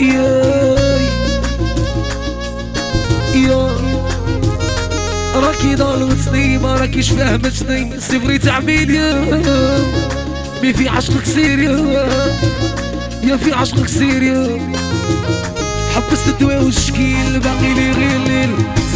يا راكي ضالوتني ما راكيش فاهمتني صفري تعميل مي في عشقك سير يا في عشقك سير حبست الدواء والشكيل باقي لي غير الليل